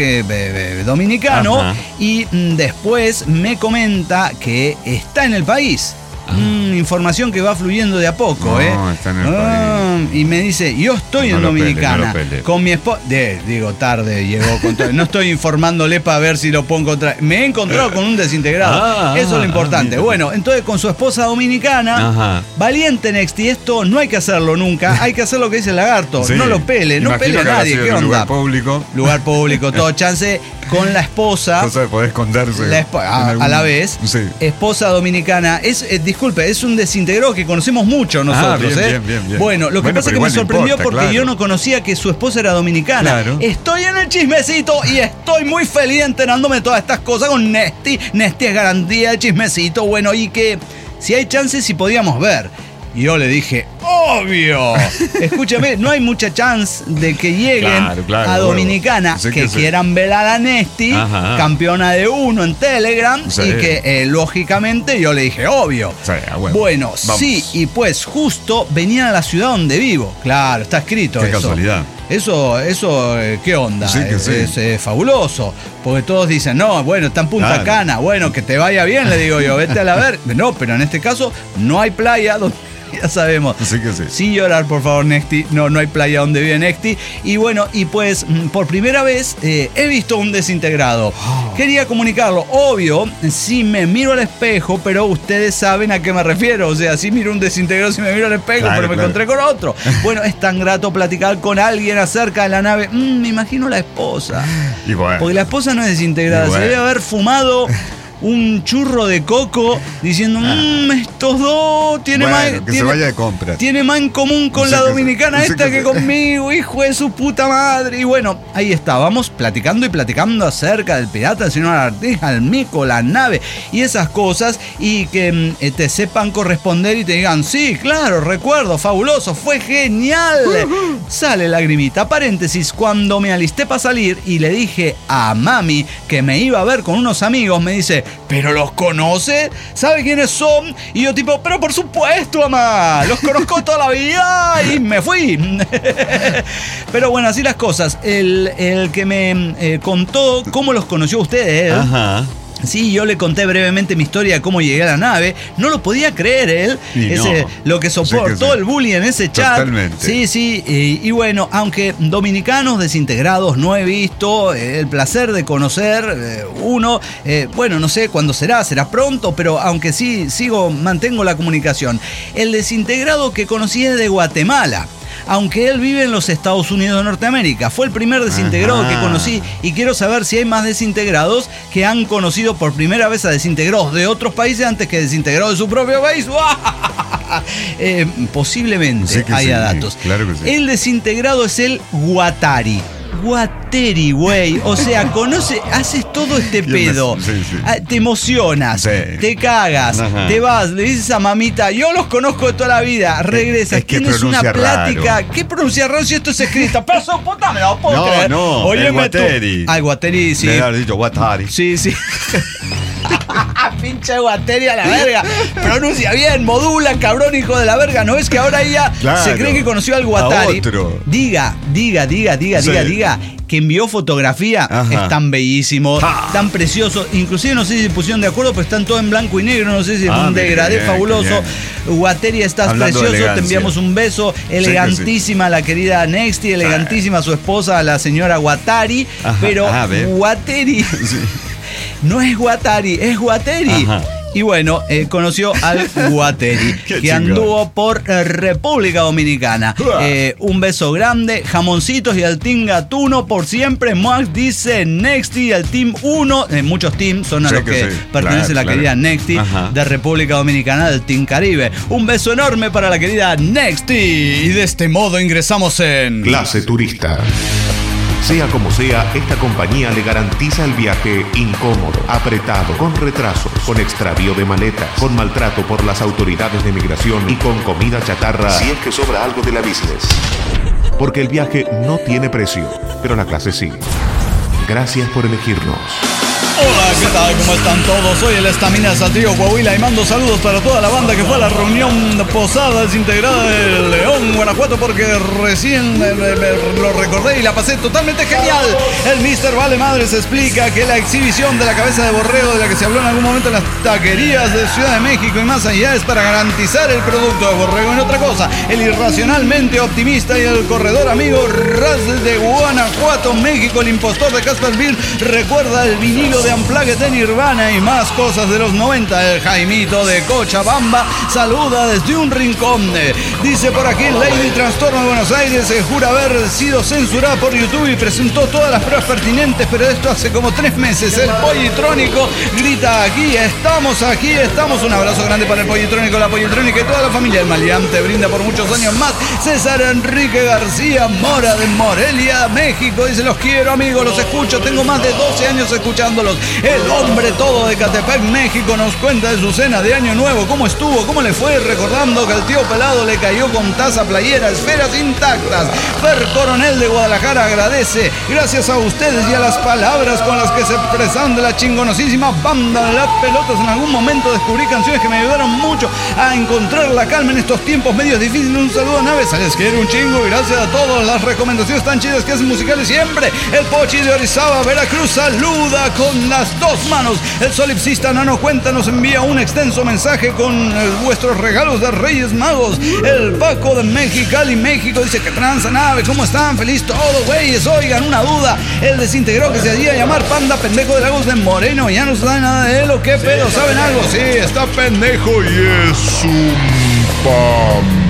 dominicano. Y después me comenta que está en el país. Información que va fluyendo de a poco, está en el país. Y me dice, yo estoy en Dominicana con mi esposa. Digo, tarde llegó con todo. No estoy informándole para ver si lo puedo encontrar. Me he encontrado con un desintegrado. Eso es lo importante. Bueno, entonces con su esposa dominicana, valiente Nexty, esto no hay que hacerlo nunca. Hay que hacer lo que dice el lagarto. No lo pele, no pele a nadie. ¿Qué onda? Lugar público, todo chance. Con la esposa. Cosa de poder esconderse. A la vez. Esposa dominicana. Disculpe, es un desintegrado que conocemos mucho nosotros. Bien. Bueno, lo que pasa es que me sorprendió porque yo no conocía que su esposa era dominicana. Claro. Estoy en el chismecito y estoy muy feliz enterándome de todas estas cosas con Nexty. Nexty es garantía de chismecito. Bueno, y que si hay chances, si podíamos ver. Y yo le dije, obvio. Escúchame, no hay mucha chance de que lleguen a Dominicana que quieran velar a Nexty, campeona de 1 en Telegram, y que lógicamente yo le dije, obvio. Bueno, vamos. Sí, y pues justo venían a la ciudad donde vivo. Claro, está escrito Qué eso. Casualidad. Eso, ¿qué onda? Es fabuloso. Porque todos dicen, no, bueno, está en Punta Cana. Bueno, que te vaya bien, le digo yo, vete a la ver. No, pero en este caso no hay playa donde... Ya sabemos. Sin llorar, por favor, Nexty. No hay playa donde vive Nexty. Y bueno, y pues por primera vez he visto un desintegrado. Quería comunicarlo. Obvio, sí me miro al espejo, pero ustedes saben a qué me refiero. O sea, sí miro un desintegrado, sí me miro al espejo, pero me encontré con otro. Bueno, es tan grato platicar con alguien acerca de la nave. Me imagino la esposa. Porque la esposa no es desintegrada. Se debe haber fumado un churro de coco diciendo, estos dos tienen se vaya de compras. Tiene más en común con la dominicana que conmigo, hijo de su puta madre. Y bueno, ahí estábamos platicando acerca del pirata, el señor Artija, el mico, la nave y esas cosas, y que te sepan corresponder y te digan, sí, claro, recuerdo, fabuloso, fue genial. Sale lagrimita, paréntesis, cuando me alisté para salir y le dije a mami que me iba a ver con unos amigos, me dice, ¿pero los conoce? ¿Sabe quiénes son? Y yo tipo, pero por supuesto, mamá, los conozco toda la vida, y me fui. Pero bueno, así las cosas. El que me contó cómo los conoció usted, Sí, yo le conté brevemente mi historia de cómo llegué a la nave. No lo podía creer él. Lo que soportó el bullying en ese chat. Totalmente. Sí. Y bueno, aunque dominicanos desintegrados no he visto el placer de conocer uno. Bueno, no sé cuándo será pronto, pero aunque sí mantengo la comunicación. El desintegrado que conocí es de Guatemala. Aunque él vive en los Estados Unidos de Norteamérica. Fue el primer desintegrado que conocí, y quiero saber si hay más desintegrados que han conocido por primera vez a desintegrados de otros países antes que desintegrados de su propio país. Posiblemente haya datos. Claro que sí. El desintegrado es el Guattari. Guateri, güey. O sea, haces todo este pedo. Sí. Te emocionas, te cagas, te vas, le dices a mamita, yo los conozco de toda la vida, regresas, tienes una plática. Raro. ¿Qué pronuncia raro si esto es escrito? Pero su puta me lo puedo creer. No, Oye, Guateri. Guateri, sí. Le había dicho Guatari. Sí. Pinche Guateri a la verga. Pronuncia bien, modula, cabrón, hijo de la verga. ¿No es que ahora ella se cree que conoció al Guatari? Diga, que envió fotografía. Están bellísimos, tan preciosos. Inclusive no sé si se pusieron de acuerdo, pero están todos en blanco y negro. No sé si es un degradé fabuloso. Guateri, estás hablando precioso, te enviamos un beso. Elegantísima la querida Nexty, elegantísima su esposa, la señora Guatari. Pero Guateri no es Guatari, es Guateri. Y bueno, conoció al Guateri, que anduvo por República Dominicana. Un beso grande, jamoncitos y al Team Gatuno por siempre. Max dice Nexty, el Team 1. Muchos teams son a los que pertenece la querida Nexty de República Dominicana, del Team Caribe. Un beso enorme para la querida Nexty. Y de este modo ingresamos en Clase Turista. Sea como sea, esta compañía le garantiza el viaje incómodo, apretado, con retrasos, con extravío de maletas, con maltrato por las autoridades de migración y con comida chatarra si es que sobra algo de la business. Porque el viaje no tiene precio, pero la clase sí. Gracias por elegirnos. Hola, ¿qué tal? ¿Cómo están todos? Soy el Estamina Saltillo Coahuila y mando saludos para toda la banda que fue a la reunión posada desintegrada de León, Guanajuato, porque recién lo recordé y la pasé totalmente genial. El Mr. Vale Madres explica que la exhibición de la cabeza de borrego de la que se habló en algún momento en las taquerías de Ciudad de México y más allá es para garantizar el producto de borrego. En otra cosa, el irracionalmente optimista y el corredor amigo Raz de Guanajuato, México, el impostor de Casper Beer, recuerda el vinilo de Unplugged de Nirvana y más cosas de los 90. El Jaimito de Cochabamba saluda desde un rincón. Dice por aquí Lady Trastorno de Buenos Aires, se jura haber sido censurada por YouTube y presentó todas las pruebas pertinentes, pero esto hace como 3 meses. El Pollitrónico grita aquí estamos. Un abrazo grande para el Pollitrónico, la Pollitrónica y toda la familia. El Maleante brinda por muchos años más. César Enrique García Mora de Morelia, México, dice: los quiero, amigos, los escucho, tengo más de 12 años escuchándolos. El hombre todo de Catepec, México, nos cuenta de su cena de Año Nuevo, cómo estuvo, cómo le fue, recordando que el tío pelado le cayó con taza, playera, esferas intactas. Fer Coronel de Guadalajara agradece, gracias a ustedes y a las palabras con las que se expresan de la chingonosísima banda de las pelotas. En algún momento descubrí canciones que me ayudaron mucho a encontrar la calma en estos tiempos medios difíciles. Un saludo a Naves, les quiero un chingo, gracias a todos. Las recomendaciones tan chidas que hacen musicales siempre. El Pochi de Orizaba, Veracruz, saluda con las 2 manos. El solipsista Nano Cuenta nos envía un extenso mensaje con vuestros regalos de Reyes Magos. El Paco de Mexicali, México, dice: que tranza, Nave, ¿cómo están? Feliz todo, güeyes. Oigan, una duda, el desintegrado que se hacía llamar Panda Pendejo de Lagos de Moreno, ya no sabe nada de él, ¿o qué pedo? ¿Saben algo? Sí, está pendejo y es un panda.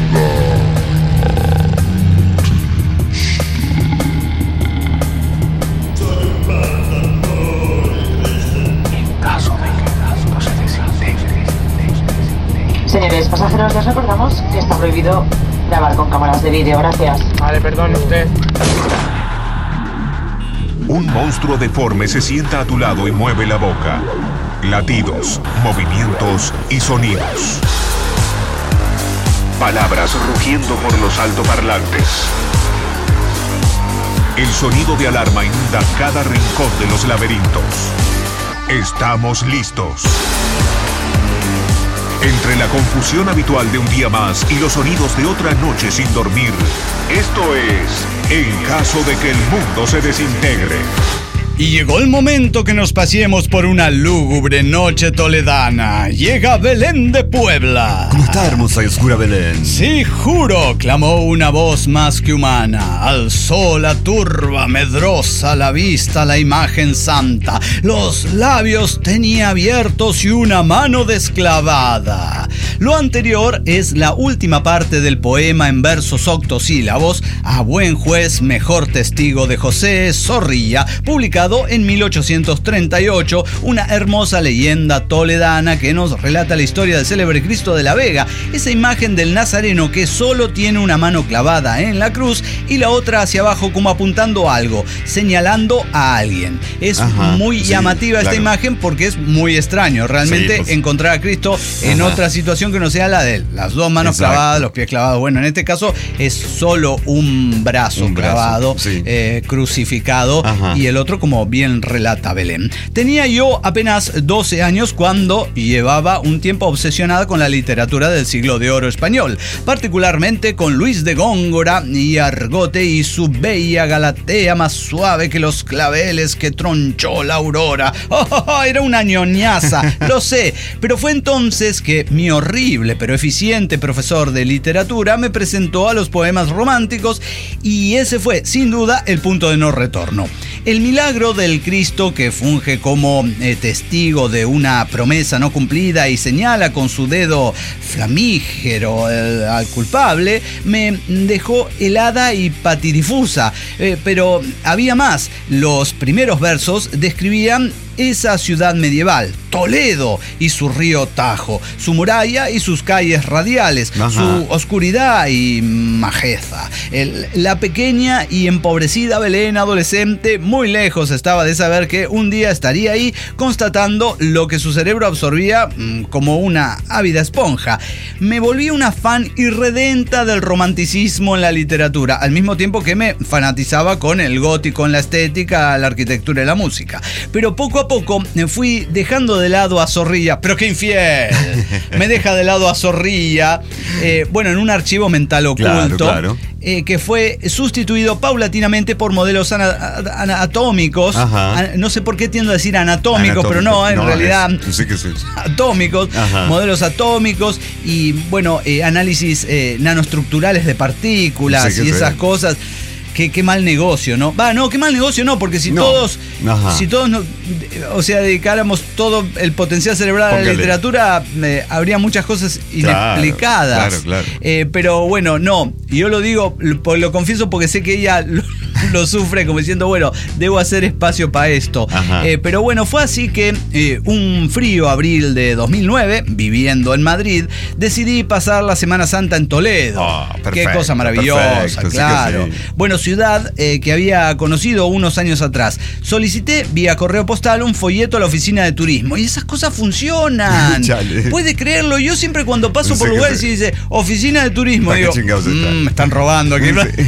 Señores pasajeros, les recordamos que está prohibido grabar con cámaras de vídeo. Gracias. Vale, perdone usted. Un monstruo deforme se sienta a tu lado y mueve la boca. Latidos, movimientos y sonidos. Palabras rugiendo por los altoparlantes. El sonido de alarma inunda cada rincón de los laberintos. Estamos listos. Entre la confusión habitual de un día más y los sonidos de otra noche sin dormir, esto es En caso de que el mundo se desintegre. Y llegó el momento que nos paseemos por una lúgubre noche toledana. Llega Belén de Puebla. ¿Cómo está, hermosa y oscura Belén? Sí, juro, clamó una voz más que humana. Alzó la turba medrosa, la vista, la imagen santa. Los labios tenía abiertos y una mano desclavada. Lo anterior es la última parte del poema en versos octosílabos, A buen juez, mejor testigo, de José Zorrilla, publicado publicado en 1838, una hermosa leyenda toledana que nos relata la historia del célebre Cristo de la Vega, esa imagen del Nazareno que solo tiene una mano clavada en la cruz y la otra hacia abajo como apuntando a algo, señalando a alguien. Es muy llamativa esta imagen porque es muy extraño realmente encontrar a Cristo en otra situación que no sea la de él. Las dos manos clavadas, los pies clavados. Bueno, en este caso es solo un brazo clavado, crucificado, y el otro, como bien relata Belén. Tenía yo apenas 12 años cuando llevaba un tiempo obsesionada con la literatura del siglo de oro español, particularmente con Luis de Góngora y Argote y su bella Galatea más suave que los claveles que tronchó la aurora. Era una ñoñaza, lo sé, pero fue entonces que mi horrible pero eficiente profesor de literatura me presentó a los poemas románticos y ese fue, sin duda, el punto de no retorno. El milagro del Cristo que funge como testigo de una promesa no cumplida y señala con su dedo flamígero al culpable me dejó helada y patidifusa, pero había más. Los primeros versos describían esa ciudad medieval, Toledo y su río Tajo, su muralla y sus calles radiales, su oscuridad y majeza. La pequeña y empobrecida Belén adolescente muy lejos estaba de saber que un día estaría ahí constatando lo que su cerebro absorbía como una ávida esponja. Me volví una fan irredenta del romanticismo en la literatura, al mismo tiempo que me fanatizaba con el gótico en la estética, la arquitectura y la música. Pero poco a poco me fui dejando de lado a Zorrilla. ¡Pero qué infiel! Me deja de lado a Zorrilla, en un archivo mental oculto. Claro. Que fue sustituido paulatinamente por modelos anatómicos. No sé por qué tiendo a decir anatómicos, pero no, en realidad atómicos, modelos atómicos y análisis nanoestructurales de partículas y esas cosas. Qué mal negocio, ¿no? Qué mal negocio no, porque si todos dedicáramos todo el potencial cerebral a la literatura, habría muchas cosas inexplicadas. Claro. Pero no, yo lo digo, lo confieso porque sé que ella lo sufre como diciendo, debo hacer espacio para esto. Pero fue así que un frío abril de 2009, viviendo en Madrid, decidí pasar la Semana Santa en Toledo. Qué cosa maravillosa, perfecto, claro. Sí. Ciudad que había conocido unos años atrás. Solicité vía correo postal un folleto a la oficina de turismo y esas cosas funcionan. Puede creerlo. Yo siempre cuando paso por lugares y dice oficina de turismo, digo, me están robando aquí.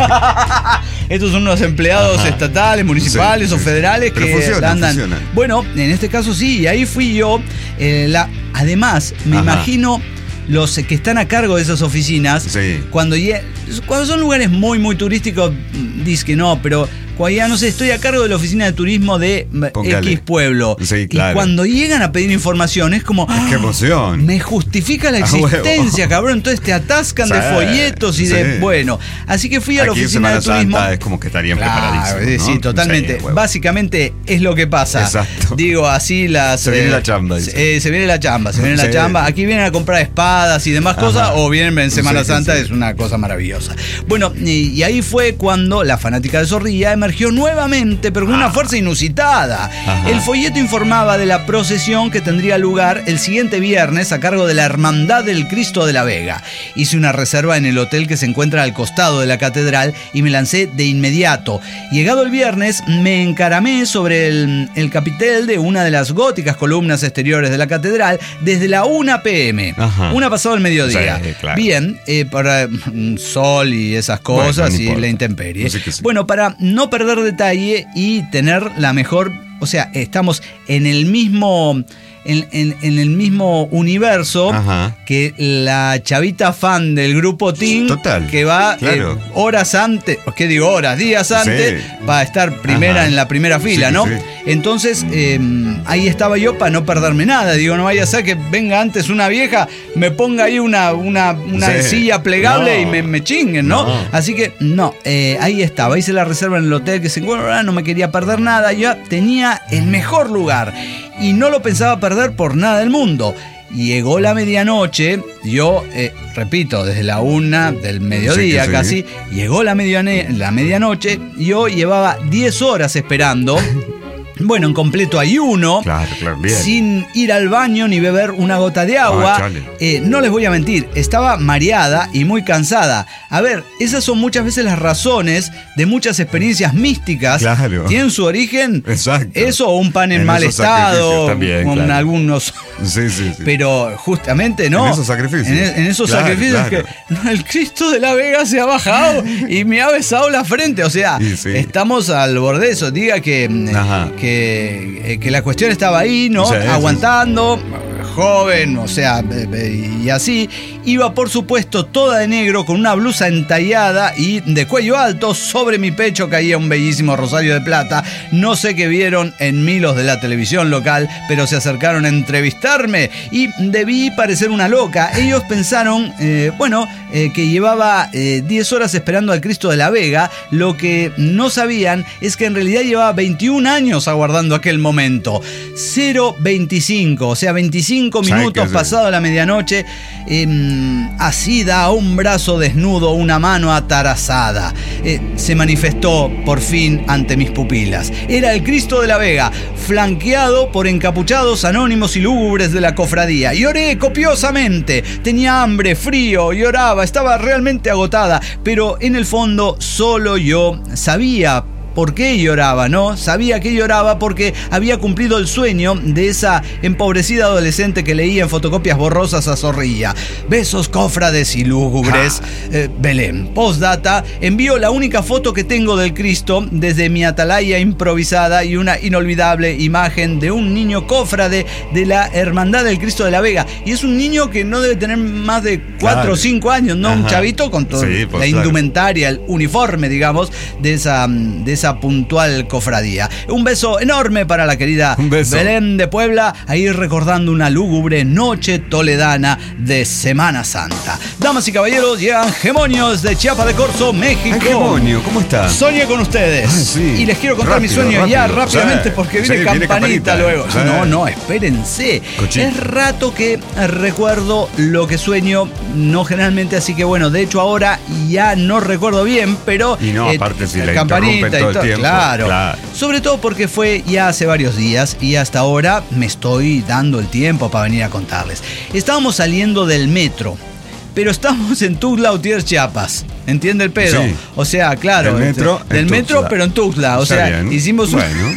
Estos son unos empleados estatales, municipales o federales que andan. En este caso sí, y ahí fui yo. Además, me imagino los que están a cargo de esas oficinas, cuando son lugares muy, muy turísticos, dices que no, pero cuando ya, no sé, estoy a cargo de la oficina de turismo de X pueblo. Sí, claro. Y cuando llegan a pedir información, es como, ¡qué emoción! Me justifica la existencia, cabrón. Entonces te atascan de folletos y así que fui a la oficina de turismo. Santa es como que estarían preparadísimos, ¿no? Sí, totalmente. Básicamente es lo que pasa. Exacto. Digo, así se viene la chamba. Se viene la chamba. Aquí vienen a comprar espadas y demás cosas, o vienen en Semana Santa, es una cosa maravillosa. Y ahí fue cuando la fanática de Zorrilla emergió nuevamente, pero con una fuerza inusitada. El folleto informaba de la procesión que tendría lugar el siguiente viernes a cargo de la Hermandad del Cristo de la Vega. Hice una reserva en el hotel que se encuentra al costado de la catedral y me lancé de inmediato. Llegado el viernes, me encaramé sobre el capitel de una de las góticas columnas exteriores de la catedral desde la 1 p.m. Una pasado el mediodía. Sí, claro. Bien, para sol y esas cosas y la intemperie. No sé para no perder detalle y tener la mejor, estamos en el mismo universo que la chavita fan del grupo Teen, que va horas antes, días antes, para estar primera en la primera fila, ¿no? Sí. Entonces, ahí estaba yo para no perderme nada. Digo, no vaya a ser que venga antes una vieja, me ponga ahí una silla plegable y me chinguen, ¿no? Así que, ahí estaba. Hice la reserva en el hotel que se encuentra, no me quería perder nada. Yo tenía el mejor lugar y no lo pensaba perder por nada del mundo. Llegó la medianoche, yo, repito, desde la 1 del mediodía casi, llegó la medianoche, yo llevaba 10 horas esperando. bueno, en completo ayuno, bien. sin ir al baño ni beber una gota de agua. No les voy a mentir, estaba mareada y muy cansada. A ver, esas son muchas veces las razones de muchas experiencias místicas. Claro. Tienen su origen. Exacto. Eso o un pan en mal estado, también, con algunos. Sí. Pero justamente, ¿no? En esos sacrificios. En esos sacrificios que el Cristo de la Vega se ha bajado y me ha besado la frente. O sea, estamos al borde de eso. Diga que la cuestión estaba ahí, ¿no? Aguantando, joven, o sea, y así. Iba, por supuesto, toda de negro, con una blusa entallada y de cuello alto. Sobre mi pecho caía un bellísimo rosario de plata. No sé qué vieron en mí los de la televisión local, pero se acercaron a entrevistarme y debí parecer una loca. Ellos pensaron, que llevaba 10 horas esperando al Cristo de la Vega. Lo que no sabían es que en realidad llevaba 21 años aguardando aquel momento. 0:25, o sea, 25 minutos pasado la medianoche. Así da un brazo desnudo, una mano atarazada. Se manifestó por fin ante mis pupilas. Era el Cristo de la Vega, flanqueado por encapuchados anónimos y lúgubres de la cofradía. Lloré copiosamente, tenía hambre, frío, lloraba, estaba realmente agotada, pero en el fondo solo yo sabía por qué lloraba, ¿no? Sabía que lloraba porque había cumplido el sueño de esa empobrecida adolescente que leía en fotocopias borrosas a Zorrilla. Besos cofrades y lúgubres. Belén. Postdata, envío la única foto que tengo del Cristo desde mi atalaya improvisada y una inolvidable imagen de un niño cofrade de la Hermandad del Cristo de la Vega. Y es un niño que no debe tener más de 4 o 5 años, ¿no? Un chavito con toda la indumentaria, el uniforme, digamos, de esa puntual cofradía. Un beso enorme para la querida Belén de Puebla, ahí recordando una lúgubre noche toledana de Semana Santa. Damas y caballeros, llegan Gemonios de Chiapa de Corzo, México. Ay, Gemonio, ¿cómo está? Soñé con ustedes. Y les quiero contar mi sueño ya rápidamente porque viene campanita luego. No, espérense. Es rato que recuerdo lo que sueño, no generalmente, así que bueno, de hecho ahora ya no recuerdo bien, pero y no, aparte si la campanita y todo. Tiempo, claro. Sobre todo porque fue ya hace varios días y hasta ahora me estoy dando el tiempo para venir a contarles. Estábamos saliendo del metro, pero estamos en Tuxtla Gutiérrez, Chiapas. ¿Entiende el pedo? Sí. O sea, claro. Del metro, pero en Tuxtla. O sea, hicimos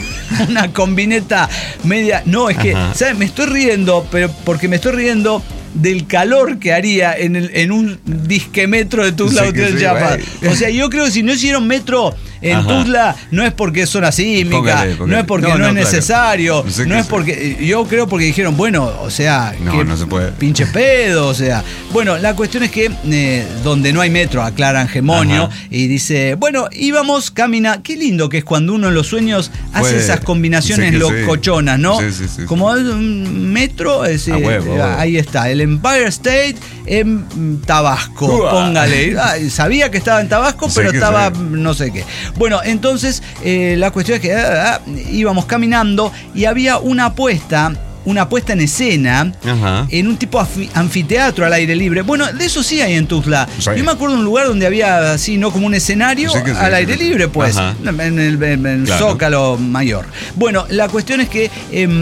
una combineta media. No, es que, ¿sabes? Me estoy riendo, pero porque me estoy riendo del calor que haría en un disque metro de Tuxtla Gutiérrez, Chiapas. O sea, yo creo que si no hicieron metro en Tuxtla, no es porque es zona sísmica, no es porque no es necesario, no es porque. Yo creo porque dijeron, bueno, o sea, no se puede. Pinche pedo, o sea. Bueno, la cuestión es que donde no hay metro, aclaran Gemonio, y dice, bueno, íbamos caminando. Qué lindo que es cuando uno en los sueños hace esas combinaciones locochonas, ¿no? Sí. Como un metro, ahí está, el Empire State en Tabasco, póngale. Sabía que estaba en Tabasco, pero estaba no sé qué. Bueno, entonces la cuestión es que íbamos caminando y había una puesta en escena en un tipo anfiteatro al aire libre. Bueno, de eso sí hay en Tuxtla. Yo me acuerdo de un lugar donde había así, ¿no? Como un escenario al aire libre, pues, en el Zócalo Mayor. Bueno, la cuestión es que,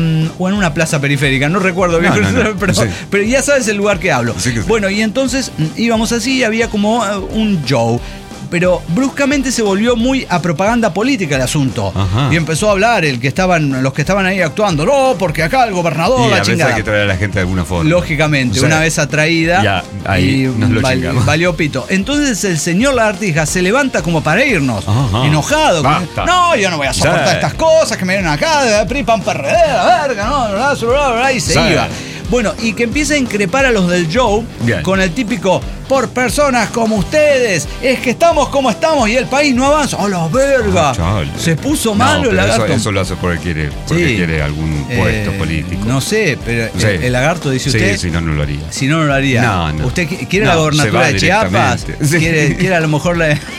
o en una plaza periférica, no recuerdo bien, pero ya sabes el lugar que hablo. Bueno, y entonces íbamos así y había como un show. Pero bruscamente se volvió muy a propaganda política el asunto. Y empezó a hablar los que estaban ahí actuando. No, porque acá el gobernador, la chingada. Hay que traer a la gente de alguna forma. Lógicamente, una vez atraída, ya, ahí valió pito. Entonces el señor Lagartija se levanta como para irnos, enojado. No, yo no voy a soportar estas cosas que me vienen acá, de PRI, PAN, PRD, la verga, y se iba. Bueno, y que empieza a increpar a los del show con el típico, por personas como ustedes, es que estamos como estamos y el país no avanza. ¡A la verga! Se puso malo el lagarto. Eso lo hace porque quiere algún puesto político. No sé, pero el lagarto dice usted. Sí, si no lo haría. Si no lo haría. No. ¿Usted quiere la gobernatura de Chiapas? ¿Quiere a lo mejor la...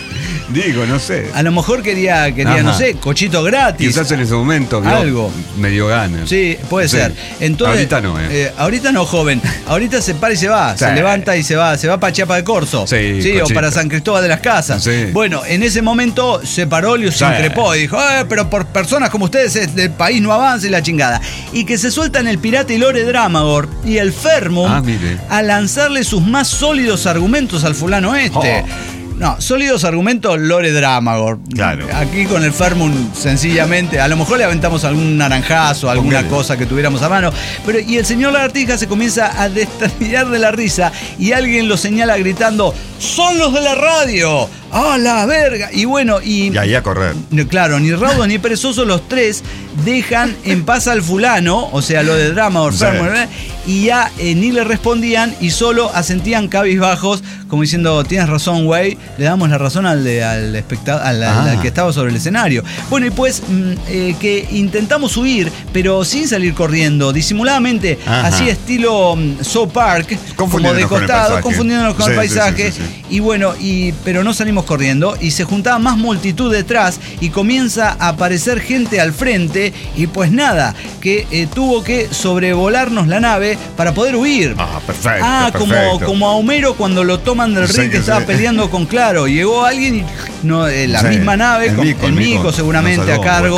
Digo, no sé. A lo mejor quería no sé, cochito gratis. Quizás en ese momento algo. Me dio ganas. Sí, puede ser. Entonces, ahorita no, ahorita no, joven. Ahorita se para y se va. Sí. Se levanta y se va para Chiapa de Corzo. Sí, o para San Cristóbal de las Casas. Sí. Bueno, en ese momento se paró, se increpó y dijo, pero por personas como ustedes el país no avanza y la chingada. Y que se sueltan el pirata y Lore Dramagor y el Fermum a lanzarle sus más sólidos argumentos al fulano este. No, sólidos argumentos, Lore Dramagor. Claro. Aquí con el Fermum, sencillamente, a lo mejor le aventamos algún naranjazo, alguna cosa que tuviéramos a mano. Pero, y el señor Lagartija se comienza a desternillar de la risa y alguien lo señala gritando: ¡son los de la radio! ¡Ah, la verga! Y bueno, y ahí a correr. Claro, ni raudos ni perezosos los tres dejan en paz al fulano, o sea, lo de Dramagor, Fermum, y ya ni le respondían y solo asentían cabizbajos, como diciendo, tienes razón, güey, le damos la razón al espectador, al que estaba sobre el escenario. Bueno, y pues que intentamos huir, pero sin salir corriendo, disimuladamente, así estilo South Park, como de costado, confundiéndonos con el paisaje. Sí. Y bueno, pero no salimos corriendo y se juntaba más multitud detrás y comienza a aparecer gente al frente y pues nada, que tuvo que sobrevolarnos la nave para poder huir. Perfecto. Como a Homero cuando lo toman del ring que estaba peleando con Claro. Llegó alguien y la misma nave, el Mico seguramente a cargo,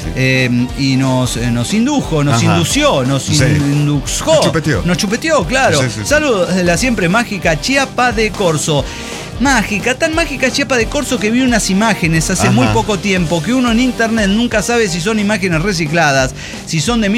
y nos indujo, nos indució, nos chupeteó, claro. Saludos de la siempre mágica Chiapa de Corzo. Mágica, tan mágica Chiapa de Corzo que vi unas imágenes hace muy poco tiempo que uno en internet nunca sabe si son imágenes recicladas, si son de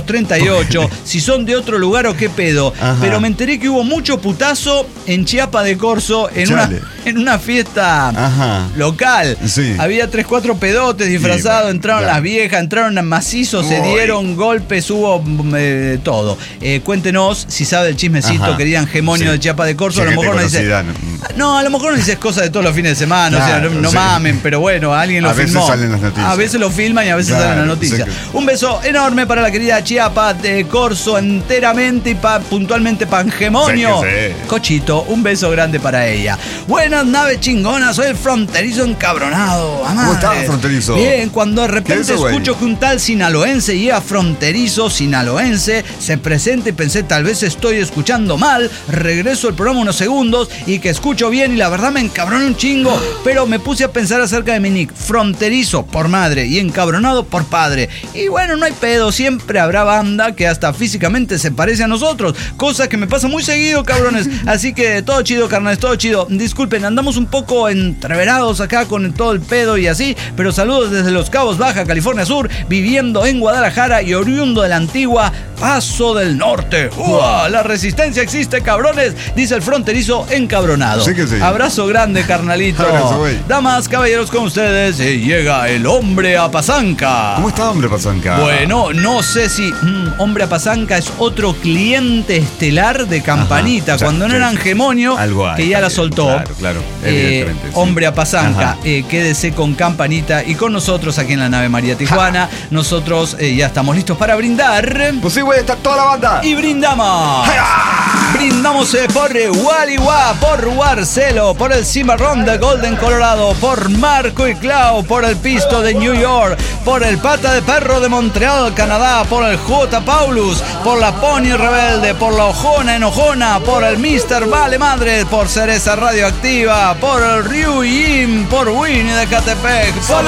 1938, si son de otro lugar o qué pedo. Pero me enteré que hubo mucho putazo en Chiapa de Corzo en una fiesta local. Sí. Había 3-4 pedotes disfrazados, entraron las viejas, entraron macizos, se dieron golpes, hubo todo. Cuéntenos si sabe el chismecito, querida hegemonio de Chiapa de Corzo. A lo mejor nos dice. No, a lo mejor no dices cosas de todos los fines de semana, claro, o sea, no mamen, pero bueno, alguien lo filmó. A veces salen las noticias. A veces lo filman y a veces salen las noticias. Un beso enorme para la querida Chiapa de Corzo, enteramente y puntualmente pangemonio. Cochito, un beso grande para ella. Buenas naves chingonas, soy el fronterizo encabronado. ¿Cómo estás, fronterizo? Bien, cuando de repente escucho que un tal sinaloense llega fronterizo sinaloense, se presenta y pensé, tal vez estoy escuchando mal, regreso al programa unos segundos y que escucho bien y la verdad me encabroné un chingo, pero me puse a pensar acerca de mi nick, fronterizo por madre y encabronado por padre. Y bueno, no hay pedo, siempre habrá banda que hasta físicamente se parece a nosotros, cosa que me pasa muy seguido, cabrones. Así que todo chido, carnales, todo chido. Disculpen, andamos un poco entreverados acá con todo el pedo y así, pero saludos desde Los Cabos, Baja California Sur, viviendo en Guadalajara y oriundo de la antigua Paso del Norte. ¡Uah! La resistencia existe, cabrones, dice el fronterizo encabronado. Sí que sí. Abrazo grande, carnalito. Abrazo, güey. Damas, caballeros, con ustedes llega el Hombre Apazanca. ¿Cómo está, Hombre Apazanca? Bueno, no sé si Hombre Apazanca es otro cliente estelar de Campanita. O sea, cuando no era Angemonio, que ya la soltó. Claro, evidentemente. Hombre Apazanca, quédese con Campanita y con nosotros aquí en la nave María Tijuana. Nosotros ya estamos listos para brindar. Pues sí, güey, está toda la banda. Y brindamos. Brindamos por Waliwa, por Warcelo, por el Cimarrón de Golden, Colorado, por Marco y Clau, por el Pisto de New York, por el Pata de Perro de Montreal, Canadá, por el J. Paulus, por la Pony Rebelde, por la Ojona Enojona, por el Mr. Vale Madre, por Cereza Radioactiva, por el Ryu Yim, por Winnie de Catepec, por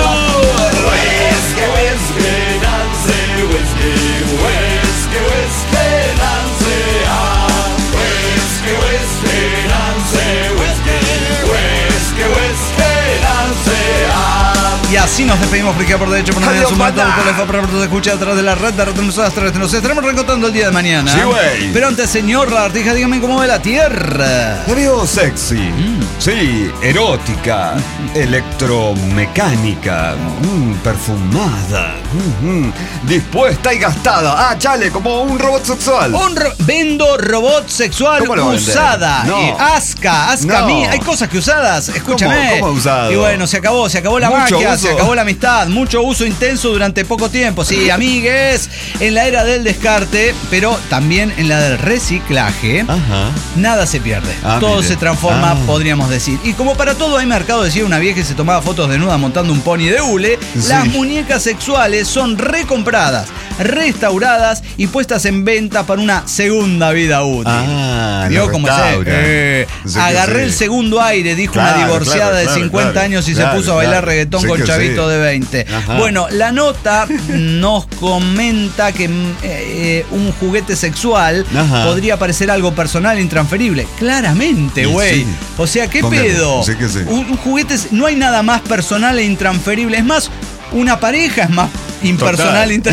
y así nos despedimos porque por derecho por nadie su mata por la para se escucha a través de la red de retransmisoras terrestres. Nos estaremos reencontrando el día de mañana. Sí, güey. Pero antes, señor Lagartija, dígame cómo ve la Tierra. La veo sexy. Sí, erótica, electromecánica, perfumada, dispuesta y gastada. Chale, como un robot sexual. Vendo robot sexual usada. Asca, hay cosas que usadas. Escúchame. ¿Cómo usado? Y bueno, se acabó la magia, se Se acabó la amistad, mucho uso intenso durante poco tiempo. Sí, amigues, en la era del descarte, pero también en la del reciclaje, nada se pierde. Todo se transforma, podríamos decir. Y como para todo hay mercado, decía una vieja que se tomaba fotos desnuda montando un pony de hule, las muñecas sexuales son recompradas, restauradas y puestas en venta para una segunda vida útil. ¿Vio cómo es? Agarré el segundo aire, dijo una divorciada de 50 años y se puso a bailar reggaetón con chavito de 20. Bueno, la nota nos comenta que un juguete sexual podría parecer algo personal e intransferible. Claramente, güey. O sea, ¿qué pedo? Un juguete, no hay nada más personal e intransferible. Es más, una pareja es más impersonal e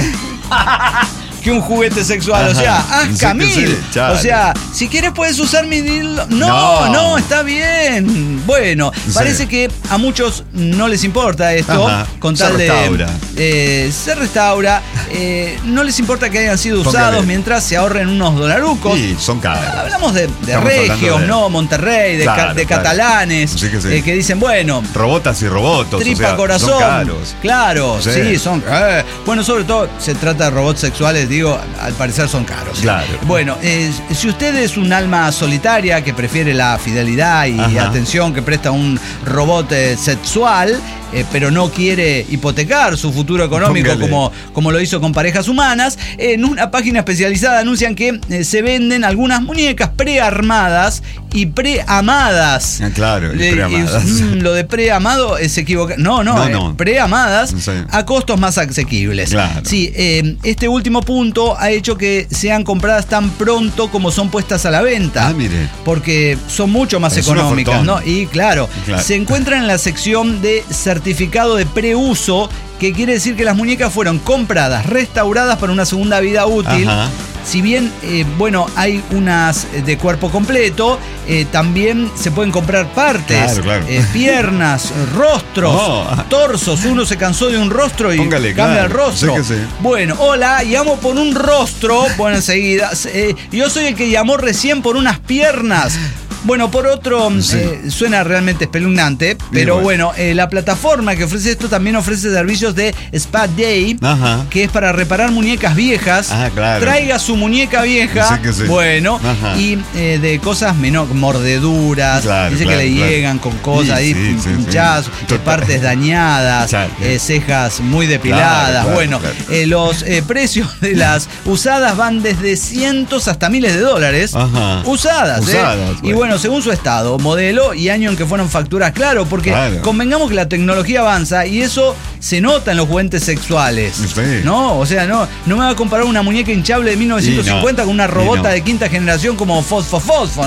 que un juguete sexual. O sea, haz Camil. O sea, si quieres puedes usar mi dildo. No, está bien. Bueno, parece que a muchos no les importa esto. Con tal de se restaura. No les importa que hayan sido usados mientras se ahorren unos dolarucos. Sí, son caros. Hablamos de regios, ¿no? Monterrey, de catalanes, que dicen, bueno, robotas y robotos. Tripa, corazón. Son caros. Claro, sí, son. Bueno, sobre todo se trata de robots sexuales, digo, al parecer son caros. Claro. Bueno, si usted es un alma solitaria que prefiere la fidelidad y atención que presta un robot sexual, pero no quiere hipotecar su futuro económico como lo hizo con parejas humanas, en una página especializada anuncian que se venden algunas muñecas prearmadas y preamadas. Claro, preamadas. Lo de preamado es equivocado. No. Preamadas a costos más asequibles. Claro. Sí, este último punto ha hecho que sean compradas tan pronto como son puestas a la venta. Mire. Porque son mucho más económicas, ¿no? Y claro, se encuentran en la sección de certificado de preuso, que quiere decir que las muñecas fueron compradas, restauradas para una segunda vida útil. Si bien, hay unas de cuerpo completo, también se pueden comprar partes, piernas, rostros, torsos. Uno se cansó de un rostro y cambia el rostro. Bueno, hola, llamo por un rostro. Bueno, enseguida. Yo soy el que llamó recién por unas piernas. Bueno, por otro, suena realmente espeluznante, pero bueno, la plataforma que ofrece esto también ofrece servicios de Spa Day, que es para reparar muñecas viejas. Traiga su muñeca vieja, y de cosas menor, mordeduras, dice que le llegan con cosas ahí, pinchadas, partes dañadas, cejas muy depiladas. Los precios de las usadas van desde cientos hasta miles de dólares. Usadas. Y bueno, según su estado, modelo y año en que fueron facturas, porque convengamos que la tecnología avanza y eso se nota en los juguetes sexuales. ¿No? O sea, no me va a comparar una muñeca hinchable de 1950 con una robota de quinta generación como Fosfo,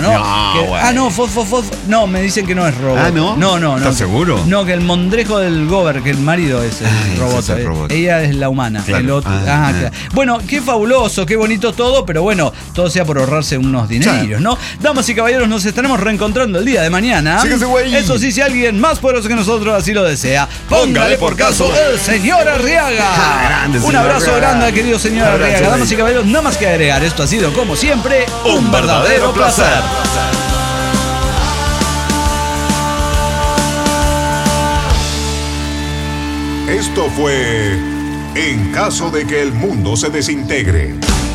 ¿no? Fosfo. No, me dicen que no es robot. No. ¿Estás seguro? No, que el mondrejo del Gober, que el marido es el robot. Ella es la humana. El otro, Bueno, qué fabuloso, qué bonito todo, pero bueno, todo sea por ahorrarse unos dinerillos, ¿no? Damas y caballeros, nos estaremos reencontrando el día de mañana. Eso sí, si alguien más poderoso que nosotros así lo desea, póngale por caso el señor Arriaga. Un abrazo grande, querido señor Arriaga. Damas y caballeros, nada más que agregar. Esto ha sido, como siempre, un verdadero placer. Esto fue En caso de que el mundo se desintegre.